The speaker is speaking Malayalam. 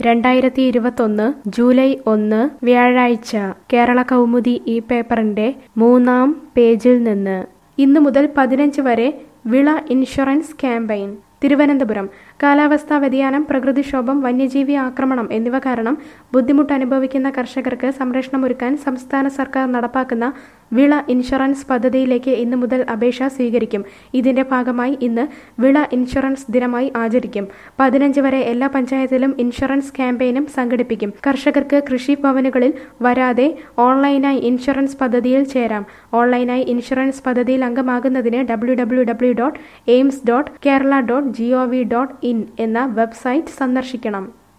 2021 ജൂലൈ 1 വ്യാഴാഴ്ച കേരള കൗമുദി ഈ പേപ്പറിന്റെ 3-ാം പേജിൽ നിന്ന് ഇന്നു മുതൽ 15 വരെ വിള ഇൻഷുറൻസ് ക്യാമ്പയിൻ. തിരുവനന്തപുരം. കാലാവസ്ഥാ വ്യതിയാനം, പ്രകൃതിക്ഷോഭം, വന്യജീവി ആക്രമണം എന്നിവ കാരണം ബുദ്ധിമുട്ട് അനുഭവിക്കുന്ന കർഷകർക്ക് സംരക്ഷണമൊരുക്കാൻ സംസ്ഥാന സർക്കാർ നടപ്പാക്കുന്ന വിള ഇൻഷുറൻസ് പദ്ധതിയിലേക്ക് ഇന്നു മുതൽ അപേക്ഷ സ്വീകരിക്കും. ഇതിന്റെ ഭാഗമായി ഇന്ന് വിള ഇൻഷുറൻസ് ദിനമായി ആചരിക്കും. 15 വരെ എല്ലാ പഞ്ചായത്തിലും ഇൻഷുറൻസ് ക്യാമ്പയിനും സംഘടിപ്പിക്കും. കർഷകർക്ക് കൃഷിഭവനുകളിൽ വരാതെ ഓൺലൈനായി ഇൻഷുറൻസ് പദ്ധതിയിൽ ചേരാം. ഓൺലൈനായി ഇൻഷുറൻസ് പദ്ധതിയിൽ അംഗമാകുന്നതിന് www.aims.kerala.gov.in എന്ന വെബ്സൈറ്റ് സന്ദർശിക്കണം.